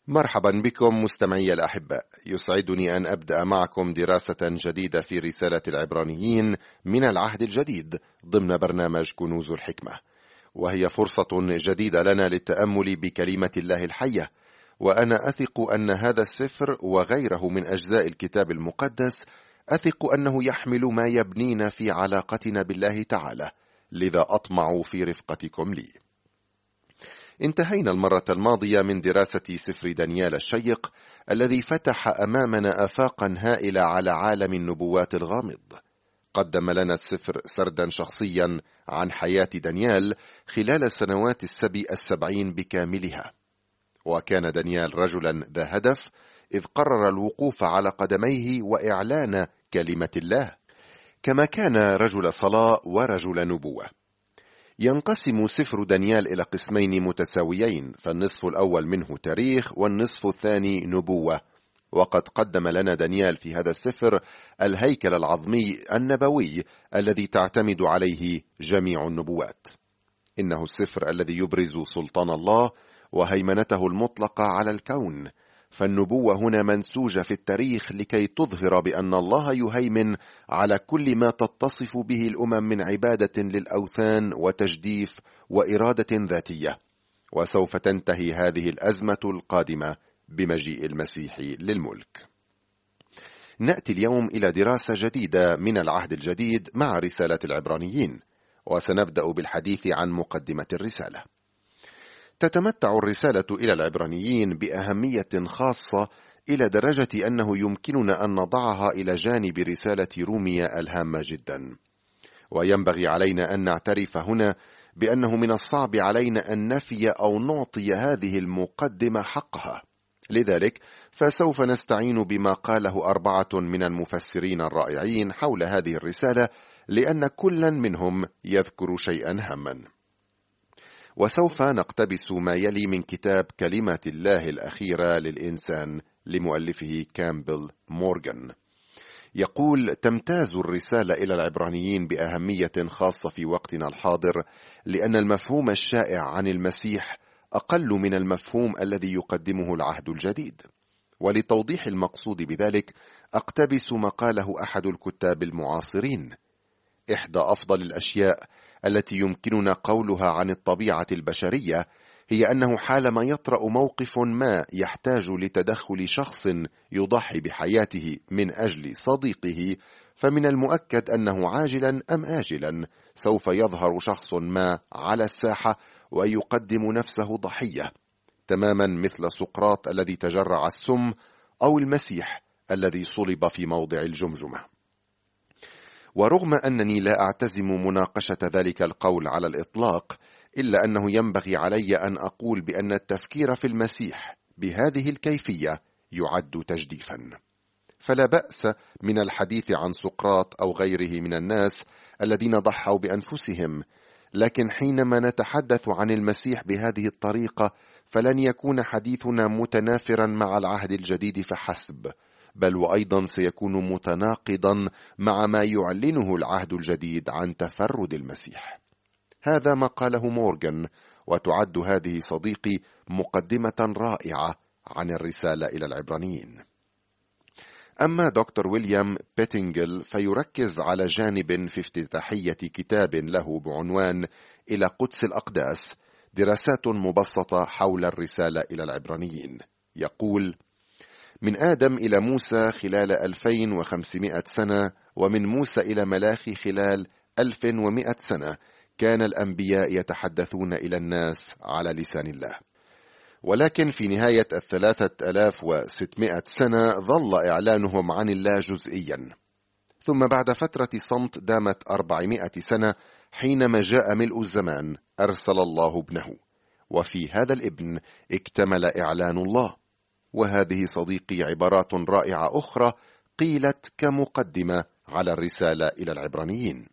مرحبا بكم مستمعي الأحباء. يسعدني أن أبدأ معكم دراسة جديدة في رسالة العبرانيين من العهد الجديد ضمن برنامج كنوز الحكمة، وهي فرصة جديدة لنا للتأمل بكلمة الله الحية. وأنا أثق أن هذا السفر وغيره من أجزاء الكتاب المقدس أثق أنه يحمل ما يبنينا في علاقتنا بالله تعالى، لذا أطمع في رفقتكم لي. انتهينا المرة الماضية من دراسة سفر دانيال الشيق الذي فتح أمامنا آفاقا هائلة على عالم النبوات الغامض. قدم لنا السفر سردا شخصيا عن حياة دانيال خلال السنوات السبعين بكاملها. وكان دانيال رجلا ذا هدف، إذ قرر الوقوف على قدميه وإعلان كلمة الله، كما كان رجل صلاة ورجل نبوة. ينقسم سفر دانيال إلى قسمين متساويين، فالنصف الأول منه تاريخ والنصف الثاني نبوة. وقد قدم لنا دانيال في هذا السفر الهيكل العظمي النبوي الذي تعتمد عليه جميع النبوات. إنه السفر الذي يبرز سلطان الله وهيمنته المطلقة على الكون، فالنبوة هنا منسوجة في التاريخ لكي تظهر بأن الله يهيمن على كل ما تتصف به الأمم من عبادة للأوثان وتجديف وإرادة ذاتية. وسوف تنتهي هذه الأزمة القادمة بمجيء المسيح للملك. نأتي اليوم إلى دراسة جديدة من العهد الجديد مع رسالة العبرانيين، وسنبدأ بالحديث عن مقدمة الرسالة. تتمتع الرسالة إلى العبرانيين بأهمية خاصة إلى درجة أنه يمكننا أن نضعها إلى جانب رسالة رومية الهامة جدا. وينبغي علينا أن نعترف هنا بأنه من الصعب علينا أن نفي أو نعطي هذه المقدمة حقها. لذلك فسوف نستعين بما قاله 4 من المفسرين الرائعين حول هذه الرسالة، لأن كلا منهم يذكر شيئا هاما. وسوف نقتبس ما يلي من كتاب كلمة الله الأخيرة للإنسان لمؤلفه كامبل مورغان. يقول: تمتاز الرسالة إلى العبرانيين بأهمية خاصة في وقتنا الحاضر، لأن المفهوم الشائع عن المسيح أقل من المفهوم الذي يقدمه العهد الجديد. ولتوضيح المقصود بذلك أقتبس ما قاله أحد الكتاب المعاصرين: إحدى أفضل الأشياء التي يمكننا قولها عن الطبيعة البشرية هي أنه حالما يطرأ موقف ما يحتاج لتدخل شخص يضحي بحياته من أجل صديقه، فمن المؤكد أنه عاجلا أم آجلا سوف يظهر شخص ما على الساحة ويقدم نفسه ضحية، تماما مثل سقراط الذي تجرع السم أو المسيح الذي صلب في موضع الجمجمة. ورغم أنني لا أعتزم مناقشة ذلك القول على الإطلاق، إلا أنه ينبغي علي أن أقول بأن التفكير في المسيح بهذه الكيفية يعد تجديفا. فلا بأس من الحديث عن سقراط أو غيره من الناس الذين ضحوا بأنفسهم، لكن حينما نتحدث عن المسيح بهذه الطريقة فلن يكون حديثنا متنافرا مع العهد الجديد فحسب، بل وأيضا سيكون متناقضا مع ما يعلنه العهد الجديد عن تفرد المسيح. هذا ما قاله مورغان، وتعد هذه صديقي مقدمة رائعة عن الرسالة إلى العبرانيين. أما دكتور ويليام بيتينجل فيركز على جانب في افتتاحية كتاب له بعنوان إلى قدس الأقداس، دراسات مبسطة حول الرسالة إلى العبرانيين. يقول: من آدم إلى موسى خلال 2500 سنة، ومن موسى إلى ملاخي خلال 1100 سنة، كان الأنبياء يتحدثون إلى الناس على لسان الله. ولكن في نهاية 3600 سنة ظل إعلانهم عن الله جزئيا. ثم بعد فترة صمت دامت 400 سنة، حينما جاء ملء الزمان أرسل الله ابنه، وفي هذا الابن اكتمل إعلان الله. وهذه صديقي عبارات رائعة أخرى قيلت كمقدمة على الرسالة إلى العبرانيين.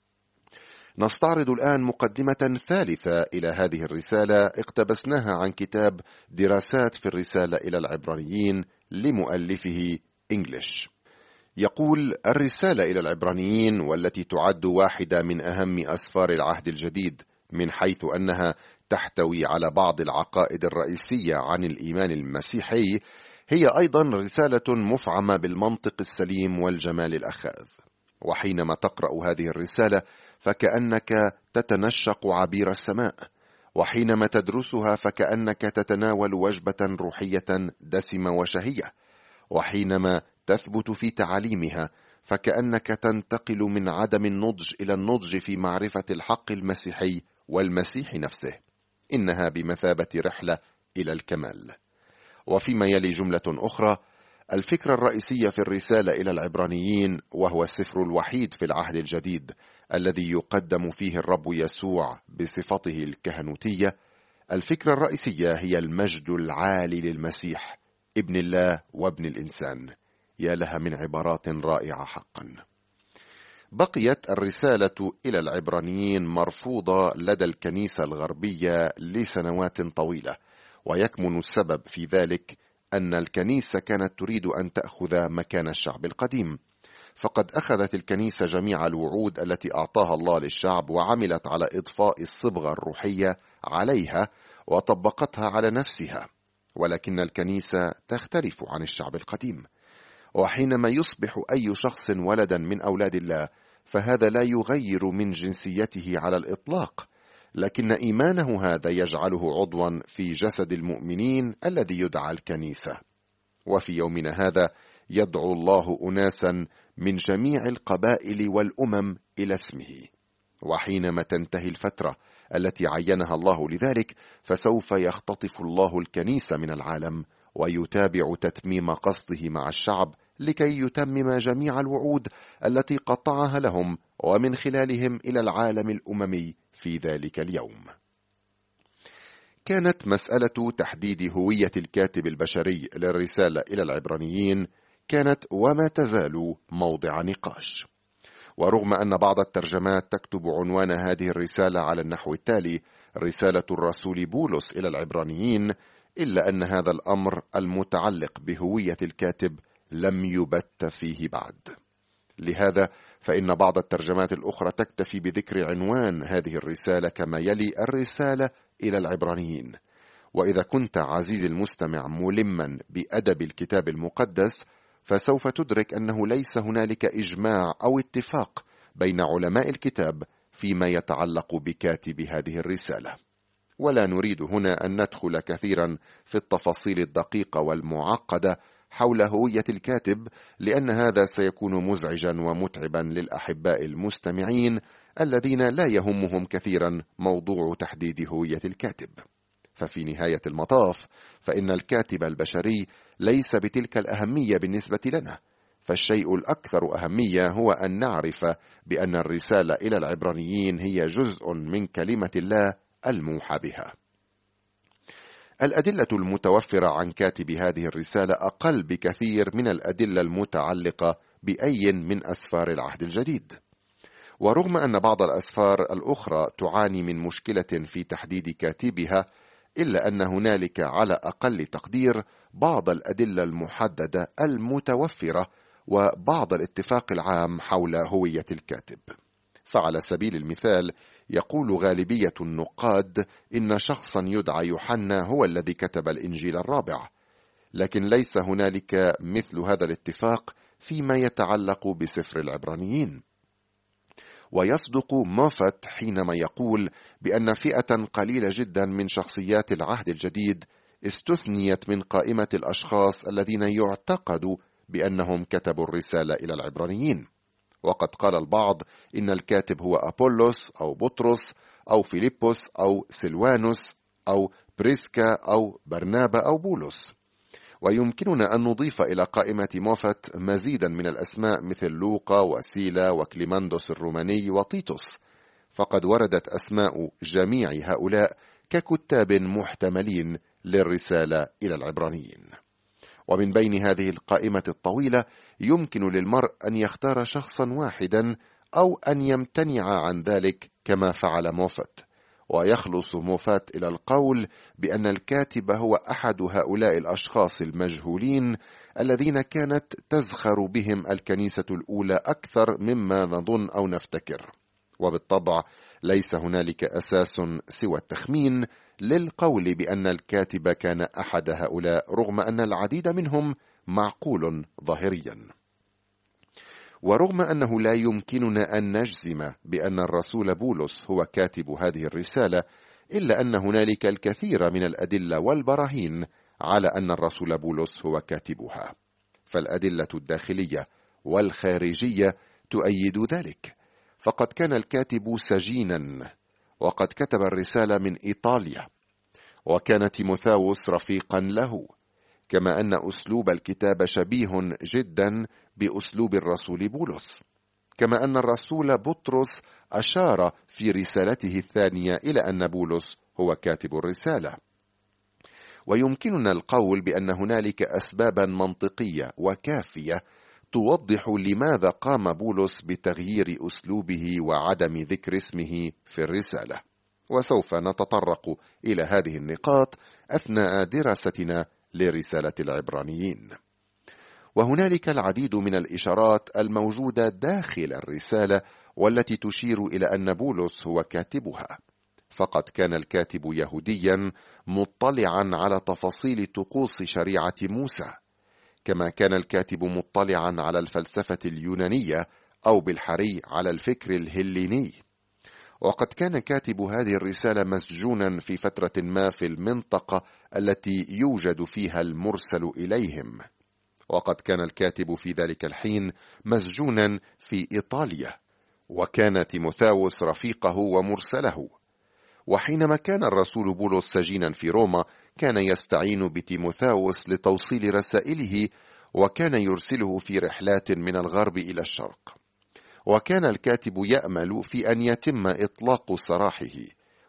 نستعرض الآن مقدمة ثالثة إلى هذه الرسالة اقتبسناها عن كتاب دراسات في الرسالة إلى العبرانيين لمؤلفه إنجليش. يقول: الرسالة إلى العبرانيين، والتي تعد واحدة من أهم أسفار العهد الجديد، من حيث أنها تحتوي على بعض العقائد الرئيسية عن الإيمان المسيحي، هي أيضا رسالة مفعمة بالمنطق السليم والجمال الأخاذ. وحينما تقرأ هذه الرسالة فكأنك تتنشق عبير السماء، وحينما تدرسها فكأنك تتناول وجبة روحية دسمة وشهية، وحينما تثبت في تعاليمها فكأنك تنتقل من عدم النضج إلى النضج في معرفة الحق المسيحي والمسيح نفسه. إنها بمثابة رحلة إلى الكمال. وفيما يلي جملة أخرى، الفكرة الرئيسية في الرسالة إلى العبرانيين، وهو السفر الوحيد في العهد الجديد الذي يقدم فيه الرب يسوع بصفته الكهنوتية، الفكرة الرئيسية هي المجد العالي للمسيح ابن الله وابن الإنسان. يا لها من عبارات رائعة حقا. بقيت الرسالة إلى العبرانيين مرفوضة لدى الكنيسة الغربية لسنوات طويلة، ويكمن السبب في ذلك أن الكنيسة كانت تريد أن تأخذ مكان الشعب القديم. فقد أخذت الكنيسة جميع الوعود التي أعطاها الله للشعب، وعملت على إضفاء الصبغة الروحية عليها وطبقتها على نفسها. ولكن الكنيسة تختلف عن الشعب القديم، وحينما يصبح أي شخص ولدا من أولاد الله فهذا لا يغير من جنسيته على الإطلاق، لكن إيمانه هذا يجعله عضوا في جسد المؤمنين الذي يدعى الكنيسة. وفي يومنا هذا يدعو الله أناسا من جميع القبائل والأمم إلى اسمه. وحينما تنتهي الفترة التي عينها الله لذلك فسوف يختطف الله الكنيسة من العالم ويتابع تتميم قصده مع الشعب لكي يتمم جميع الوعود التي قطعها لهم ومن خلالهم إلى العالم الأممي في ذلك اليوم. كانت مسألة تحديد هوية الكاتب البشري للرسالة إلى العبرانيين كانت وما تزال موضع نقاش. ورغم أن بعض الترجمات تكتب عنوان هذه الرسالة على النحو التالي: رسالة الرسول بولس إلى العبرانيين، إلا أن هذا الأمر المتعلق بهوية الكاتب لم يبت فيه بعد. لهذا فإن بعض الترجمات الأخرى تكتفي بذكر عنوان هذه الرسالة كما يلي: الرسالة إلى العبرانيين. وإذا كنت عزيزي المستمع ملما بأدب الكتاب المقدس فسوف تدرك أنه ليس هنالك إجماع أو اتفاق بين علماء الكتاب فيما يتعلق بكاتب هذه الرسالة. ولا نريد هنا أن ندخل كثيرا في التفاصيل الدقيقة والمعقدة حول هوية الكاتب، لأن هذا سيكون مزعجا ومتعبا للأحباء المستمعين الذين لا يهمهم كثيرا موضوع تحديد هوية الكاتب. ففي نهاية المطاف فإن الكاتب البشري ليس بتلك الأهمية بالنسبة لنا، فالشيء الأكثر أهمية هو أن نعرف بأن الرسالة إلى العبرانيين هي جزء من كلمة الله الموحى بها. الأدلة المتوفرة عن كاتب هذه الرسالة أقل بكثير من الأدلة المتعلقة بأي من أسفار العهد الجديد. ورغم أن بعض الأسفار الأخرى تعاني من مشكلة في تحديد كاتبها، إلا أن هنالك على أقل تقدير بعض الأدلة المحددة المتوفرة وبعض الاتفاق العام حول هوية الكاتب. فعلى سبيل المثال يقول غالبية النقاد إن شخصا يدعى يوحنا هو الذي كتب الإنجيل الرابع، لكن ليس هنالك مثل هذا الاتفاق فيما يتعلق بسفر العبرانيين. ويصدق موفت حينما يقول بأن فئة قليلة جدا من شخصيات العهد الجديد استثنيت من قائمة الأشخاص الذين يعتقد بأنهم كتبوا الرسالة إلى العبرانيين. وقد قال البعض إن الكاتب هو أبولس أو بطرس أو فيليبوس أو سلوانوس أو بريسكا أو برنابا أو بولس. ويمكننا أن نضيف إلى قائمة موفت مزيدا من الأسماء مثل لوقا وسيلا وكليماندوس الروماني وطيتوس، فقد وردت أسماء جميع هؤلاء ككتاب محتملين للرسالة إلى العبرانيين. ومن بين هذه القائمة الطويلة يمكن للمرء أن يختار شخصا واحدا أو أن يمتنع عن ذلك كما فعل موفت، ويخلص موفات إلى القول بأن الكاتب هو أحد هؤلاء الأشخاص المجهولين الذين كانت تزخر بهم الكنيسة الأولى أكثر مما نظن أو نفتكر. وبالطبع ليس هنالك أساس سوى التخمين للقول بأن الكاتب كان أحد هؤلاء، رغم أن العديد منهم معقول ظاهريا. ورغم أنه لا يمكننا أن نجزم بأن الرسول بولس هو كاتب هذه الرسالة، إلا أن هنالك الكثير من الأدلة والبراهين على أن الرسول بولس هو كاتبها، فالأدلة الداخلية والخارجية تؤيد ذلك. فقد كان الكاتب سجينا، وقد كتب الرسالة من إيطاليا، وكان تيموثاوس رفيقا له، كما أن أسلوب الكتاب شبيه جدا بأسلوب الرسول بولس، كما أن الرسول بطرس أشار في رسالته الثانية إلى أن بولس هو كاتب الرسالة. ويمكننا القول بأن هنالك أسبابا منطقية وكافية توضح لماذا قام بولس بتغيير أسلوبه وعدم ذكر اسمه في الرسالة، وسوف نتطرق إلى هذه النقاط أثناء دراستنا لرسالة العبرانيين. وهنالك العديد من الإشارات الموجودة داخل الرسالة والتي تشير إلى أن بولس هو كاتبها، فقد كان الكاتب يهوديا مطلعا على تفاصيل طقوس شريعة موسى، كما كان الكاتب مطلعا على الفلسفة اليونانية، أو بالحري على الفكر الهليني. وقد كان كاتب هذه الرسالة مسجونا في فترة ما في المنطقة التي يوجد فيها المرسل إليهم، وقد كان الكاتب في ذلك الحين مسجونا في إيطاليا، وكان تيموثاوس رفيقه ومرسله. وحينما كان الرسول بولس سجينا في روما، كان يستعين بتيموثاوس لتوصيل رسائله، وكان يرسله في رحلات من الغرب إلى الشرق. وكان الكاتب يأمل في أن يتم إطلاق سراحه،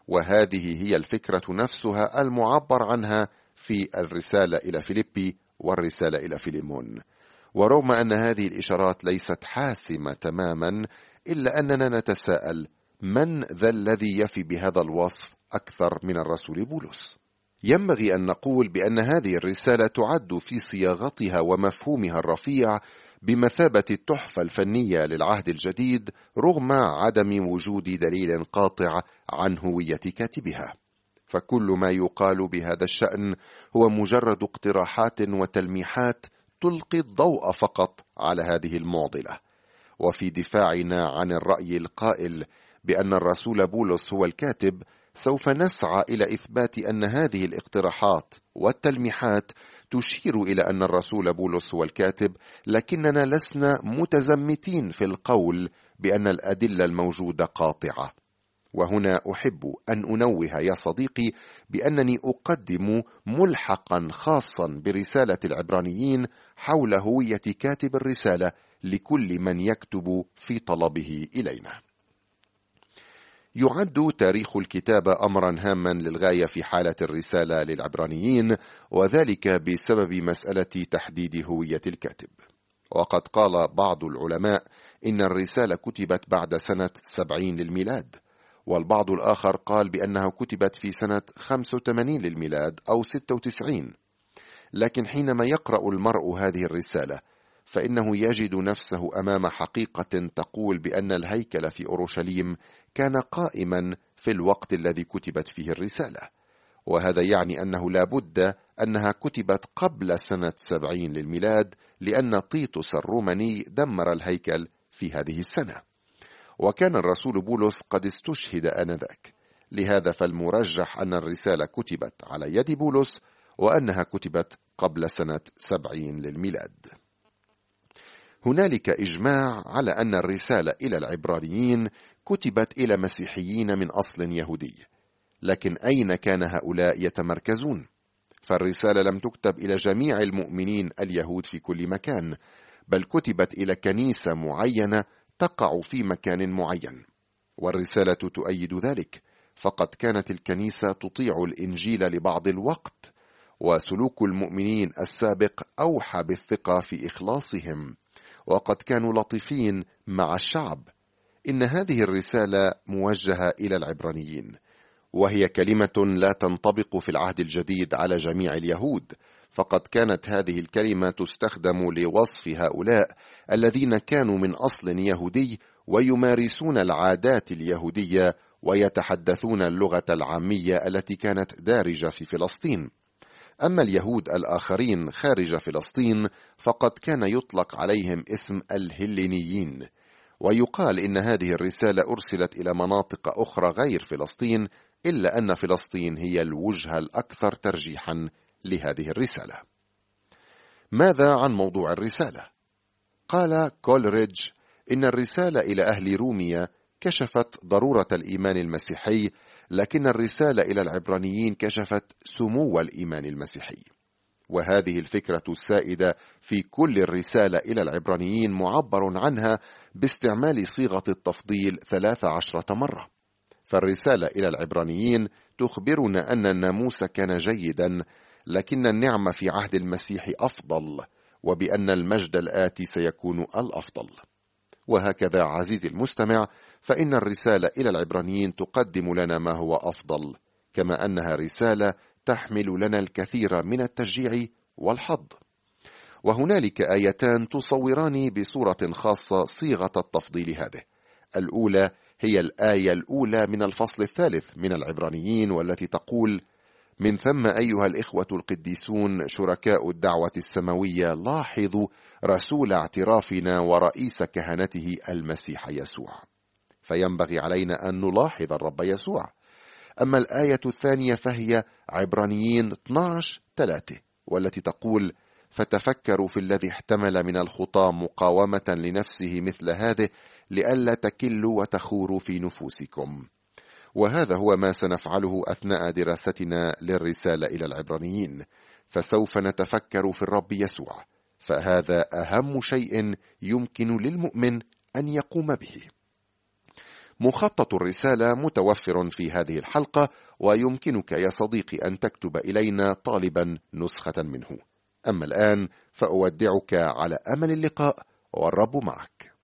وهذه هي الفكرة نفسها المعبر عنها في الرسالة إلى فيليبي والرسالة إلى فيليمون. ورغم أن هذه الإشارات ليست حاسمة تماما، إلا أننا نتساءل: من ذا الذي يفي بهذا الوصف أكثر من الرسول بولس؟ ينبغي أن نقول بأن هذه الرسالة تعد في صياغتها ومفهومها الرفيع بمثابة التحفة الفنية للعهد الجديد، رغم عدم وجود دليل قاطع عن هوية كاتبها. فكل ما يقال بهذا الشأن هو مجرد اقتراحات وتلميحات تلقي الضوء فقط على هذه المعضلة. وفي دفاعنا عن الرأي القائل بأن الرسول بولس هو الكاتب، سوف نسعى إلى إثبات أن هذه الاقتراحات والتلميحات تشير إلى أن الرسول بولس هو الكاتب، لكننا لسنا متزمتين في القول بأن الأدلة الموجودة قاطعة. وهنا أحب أن أنوه يا صديقي بأنني أقدم ملحقا خاصا برسالة العبرانيين حول هوية كاتب الرسالة لكل من يكتب في طلبه إلينا. يعد تاريخ الكتابة أمرا هاما للغاية في حالة الرسالة للعبرانيين، وذلك بسبب مسألة تحديد هوية الكاتب. وقد قال بعض العلماء إن الرسالة كتبت بعد سنة 70 للميلاد، والبعض الآخر قال بأنها كتبت في سنة 85 للميلاد أو 96. لكن حينما يقرأ المرء هذه الرسالة فإنه يجد نفسه أمام حقيقة تقول بأن الهيكل في أورشليم كان قائما في الوقت الذي كتبت فيه الرسالة، وهذا يعني أنه لا بد أنها كتبت قبل سنة 70 للميلاد، لأن تيتوس الروماني دمر الهيكل في هذه السنة، وكان الرسول بولس قد استشهد آنذاك. لهذا فالمرجح أن الرسالة كتبت على يد بولس، وأنها كتبت قبل سنة 70 للميلاد. هنالك إجماع على أن الرسالة إلى العبرانيين كتبت إلى مسيحيين من أصل يهودي، لكن أين كان هؤلاء يتمركزون؟ فالرسالة لم تكتب إلى جميع المؤمنين اليهود في كل مكان، بل كتبت إلى كنيسة معينة تقع في مكان معين، والرسالة تؤيد ذلك. فقد كانت الكنيسة تطيع الإنجيل لبعض الوقت، وسلوك المؤمنين السابق أوحى بالثقة في إخلاصهم، وقد كانوا لطيفين مع الشعب. إن هذه الرسالة موجهة إلى العبرانيين، وهي كلمة لا تنطبق في العهد الجديد على جميع اليهود، فقد كانت هذه الكلمة تستخدم لوصف هؤلاء الذين كانوا من أصل يهودي ويمارسون العادات اليهودية ويتحدثون اللغة العامية التي كانت دارجة في فلسطين. أما اليهود الآخرين خارج فلسطين فقد كان يطلق عليهم اسم الهلينيين، ويقال إن هذه الرسالة أرسلت إلى مناطق أخرى غير فلسطين، إلا أن فلسطين هي الوجهة الأكثر ترجيحا لهذه الرسالة. ماذا عن موضوع الرسالة؟ قال كولريدج إن الرسالة إلى أهل روميا كشفت ضرورة الإيمان المسيحي، لكن الرسالة إلى العبرانيين كشفت سمو الإيمان المسيحي. وهذه الفكرة السائدة في كل الرسالة إلى العبرانيين معبر عنها باستعمال صيغة التفضيل 13 مرة. فالرسالة إلى العبرانيين تخبرنا أن الناموس كان جيدا، لكن النعمة في عهد المسيح أفضل، وبأن المجد الآتي سيكون الأفضل. وهكذا عزيزي المستمع، فإن الرسالة إلى العبرانيين تقدم لنا ما هو أفضل، كما أنها رسالة تحمل لنا الكثير من التشجيع والحظ. وهنالك آيتان تصوران بصورة خاصة صيغة التفضيل هذه. الأولى هي الآية الأولى من الفصل 3 من العبرانيين، والتي تقول: من ثم أيها الإخوة القديسون شركاء الدعوة السماوية لاحظوا رسول اعترافنا ورئيس كهنته المسيح يسوع. فينبغي علينا أن نلاحظ الرب يسوع. أما الآية الثانية فهي عبرانيين 12:3، والتي تقول: فتفكروا في الذي احتمل من الخطى مقاومة لنفسه مثل هذه لئلا تكلوا وتخوروا في نفوسكم. وهذا هو ما سنفعله أثناء دراستنا للرسالة إلى العبرانيين، فسوف نتفكر في الرب يسوع، فهذا أهم شيء يمكن للمؤمن أن يقوم به. مخطط الرسالة متوفر في هذه الحلقة، ويمكنك يا صديقي أن تكتب إلينا طالبا نسخة منه. أما الآن فأودعك على أمل اللقاء، والرب معك.